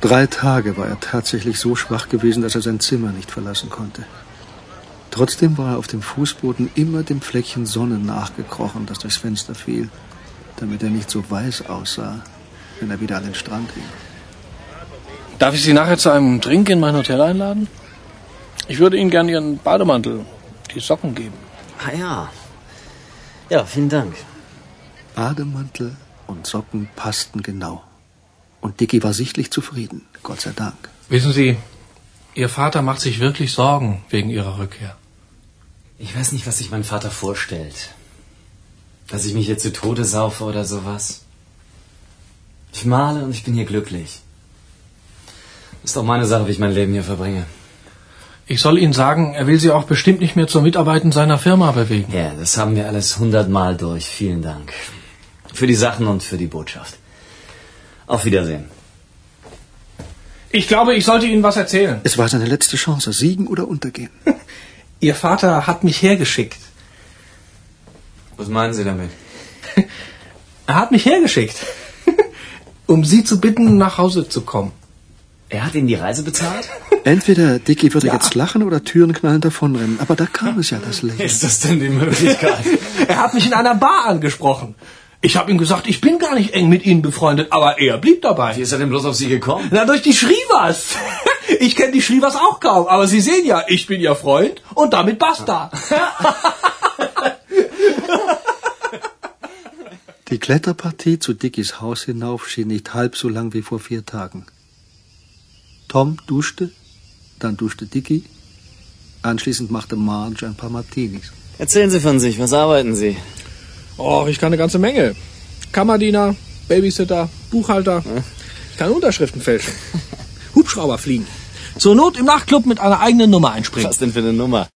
3 Tage war er tatsächlich so schwach gewesen, dass er sein Zimmer nicht verlassen konnte. Trotzdem war er auf dem Fußboden immer dem Fleckchen Sonne nachgekrochen, das durchs Fenster fiel, damit er nicht so weiß aussah, wenn er wieder an den Strand ging. Darf ich Sie nachher zu einem Drink in mein Hotel einladen? Ich würde Ihnen gerne Ihren Bademantel, die Socken geben. Ah ja. Ja, vielen Dank. Bademantel und Socken passten genau. Und Dicky war sichtlich zufrieden, Gott sei Dank. Wissen Sie, Ihr Vater macht sich wirklich Sorgen wegen Ihrer Rückkehr. Ich weiß nicht, was sich mein Vater vorstellt. Dass ich mich jetzt zu Tode saufe oder sowas. Ich male und ich bin hier glücklich. Ist doch meine Sache, wie ich mein Leben hier verbringe. Ich soll Ihnen sagen, er will Sie auch bestimmt nicht mehr zur Mitarbeit in seiner Firma bewegen. Ja, das haben wir alles 100-mal durch. Vielen Dank. Für die Sachen und für die Botschaft. Auf Wiedersehen. Ich glaube, ich sollte Ihnen was erzählen. Es war seine letzte Chance, siegen oder untergehen. Ihr Vater hat mich hergeschickt. Was meinen Sie damit? Er hat mich hergeschickt, um Sie zu bitten, nach Hause zu kommen. Er hat Ihnen die Reise bezahlt? Entweder Dicky würde jetzt lachen oder Türen knallend davonrennen. Aber da kam es ja, das Lächeln. Ist das denn die Möglichkeit? Er hat mich in einer Bar angesprochen. Ich habe ihm gesagt, ich bin gar nicht eng mit Ihnen befreundet, aber er blieb dabei. Wie ist er denn bloß auf Sie gekommen? Na, durch die Schrivers. Ich kenne die Schrivers auch kaum, aber Sie sehen ja, ich bin Ihr Freund und damit basta. Die Kletterpartie zu Dickys Haus hinauf schien nicht halb so lang wie vor 4 Tagen. Tom duschte, dann duschte Dicky. Anschließend machte Marge ein paar Martinis. Erzählen Sie von sich, was arbeiten Sie? Oh, ich kann eine ganze Menge. Kammerdiener, Babysitter, Buchhalter. Ich kann Unterschriften fälschen. Hubschrauber fliegen. Zur Not im Nachtclub mit einer eigenen Nummer einspringen. Was denn für eine Nummer?